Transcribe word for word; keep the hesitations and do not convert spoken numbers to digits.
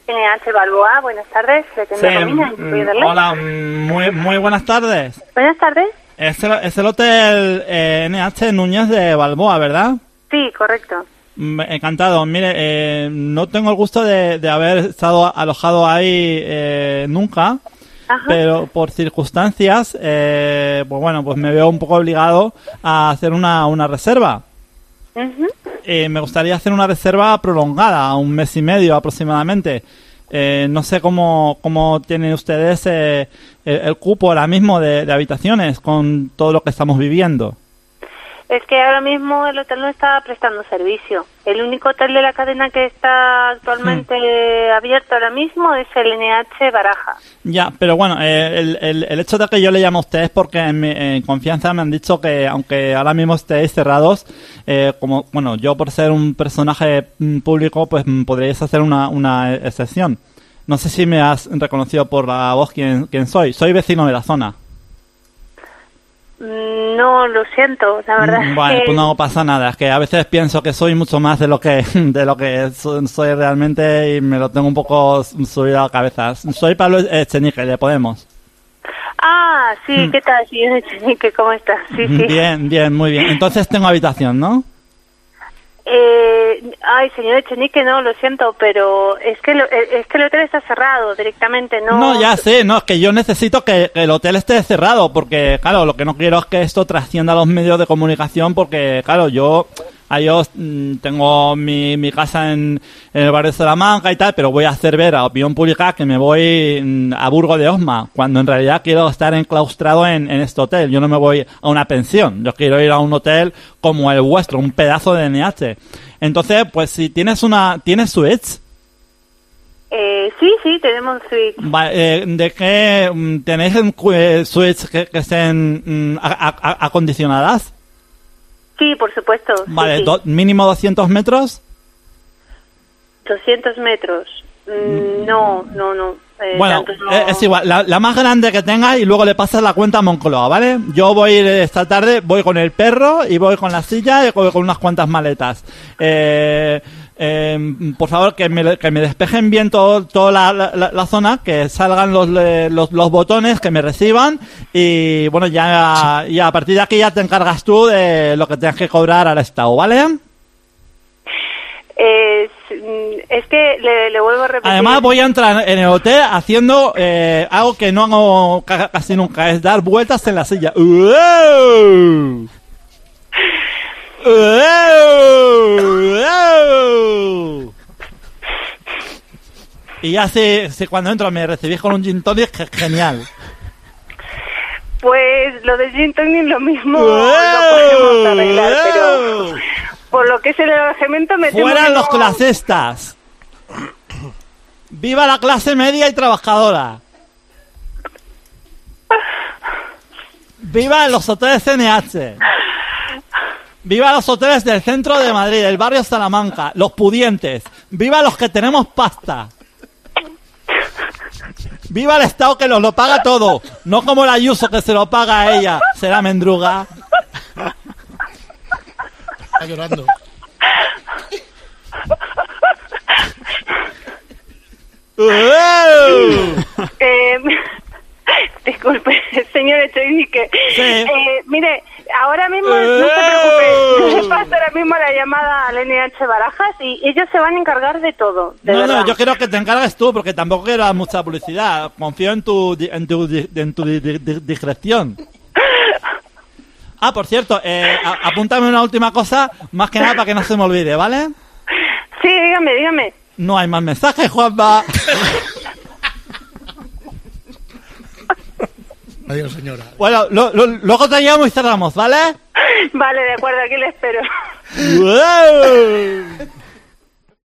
N H Balboa, buenas tardes. Sí, mm, hola, muy, muy buenas tardes. Buenas tardes. Es el, es el hotel eh, N H Núñez de Balboa, ¿verdad? Sí, correcto. Mm, Encantado. Mire, eh, no tengo el gusto de, de haber estado alojado ahí eh, nunca, Ajá. pero por circunstancias, eh, pues bueno, pues me veo un poco obligado a hacer una, una reserva. Uh-huh. Eh, me gustaría hacer una reserva prolongada, un mes y medio aproximadamente. Eh, no sé cómo, cómo tienen ustedes eh, el, el cupo ahora mismo de, de habitaciones con todo lo que estamos viviendo. Es que ahora mismo el hotel no está prestando servicio. El único hotel de la cadena que está actualmente hmm. abierto ahora mismo es el N H Baraja. Ya, pero bueno, eh, el, el, el hecho de que yo le llamo a ustedes porque en, mi, en confianza me han dicho que aunque ahora mismo estéis cerrados, eh, como bueno, yo por ser un personaje público, pues podríais hacer una, una excepción. No sé si me has reconocido por la voz quién, quién soy. Soy vecino de la zona. No, lo siento, la verdad. Bueno, es que... pues no pasa nada. Es que a veces pienso que soy mucho más de lo que de lo que soy realmente y me lo tengo un poco subido a la cabeza. Soy Pablo Echenique, de Podemos. Ah, sí, hmm. ¿qué tal, señor Echenique? ¿Cómo estás? Sí, sí. Bien, bien, muy bien. Entonces tengo habitación, ¿no? Eh, ay, señor Echenique, no, lo siento, pero es que lo, es que el hotel está cerrado directamente, no. No, ya sé, no, es que yo necesito que, que el hotel esté cerrado, porque, claro, lo que no quiero es que esto trascienda a los medios de comunicación, porque, claro, yo, a yo mmm, tengo mi, mi casa en, en el barrio de Salamanca y tal, pero voy a hacer ver a opinión pública que me voy mmm, a Burgo de Osma, cuando en realidad quiero estar enclaustrado en, en este hotel. Yo no me voy a una pensión, yo quiero ir a un hotel como el vuestro, un pedazo de N H. Entonces, pues si tienes una, ¿tienes suites? Eh, sí, sí, tenemos suites. Vale, eh, ¿de qué tenéis eh, suites que, que estén mm, a, a, acondicionadas? Sí, por supuesto. Vale, sí, sí. Do, mínimo doscientos metros. doscientos metros. Mm, no, no, no. Eh, bueno, no... es igual, la, la más grande que tenga y luego le pasas la cuenta a Moncloa, ¿vale? Yo voy a ir esta tarde, voy con el perro y voy con la silla y voy con unas cuantas maletas. Eh, eh, por favor, que me, que me despejen bien todo, toda la, la, la zona, que salgan los, los, los botones, que me reciban y bueno, ya, ya a partir de aquí ya te encargas tú de lo que tengas que cobrar al Estado, ¿vale? Eh, es que le, le vuelvo a repetir. Además voy a entrar en el hotel haciendo eh, algo que no hago casi nunca, es dar vueltas en la silla. ¡Uau! ¡Uau! Y ya sé, sé cuando entro me recibís con un gin tonic, que es genial. Pues lo de gin tonic lo mismo lo podemos arreglar, pero por lo que es el alojamiento me temo ¡fuera que los no... clasistas! ¡Viva la clase media y trabajadora! ¡Viva los hoteles N H! ¡Viva los hoteles del centro de Madrid, del barrio Salamanca, los pudientes! ¡Viva los que tenemos pasta! ¡Viva el Estado que nos lo paga todo! No como la Ayuso que se lo paga a ella, será mendruga. Está llorando. eh, disculpe, señor Echenique. Sí. Eh, mire, ahora mismo no se preocupe, le paso ahora mismo la llamada al N H Barajas y ellos se van a encargar de todo. De no, verdad. no, yo quiero que te encargues tú porque tampoco quiero dar mucha publicidad. Confío en tu, en tu, en tu discreción. Ah, por cierto, eh, a, apúntame una última cosa, más que nada para que no se me olvide, ¿vale? Sí, dígame, dígame. No hay más mensajes, Juanma. Adiós, señora. Bueno, lo, lo, luego te llamo y cerramos, ¿vale? Vale, de acuerdo, aquí le espero. ¡Wow!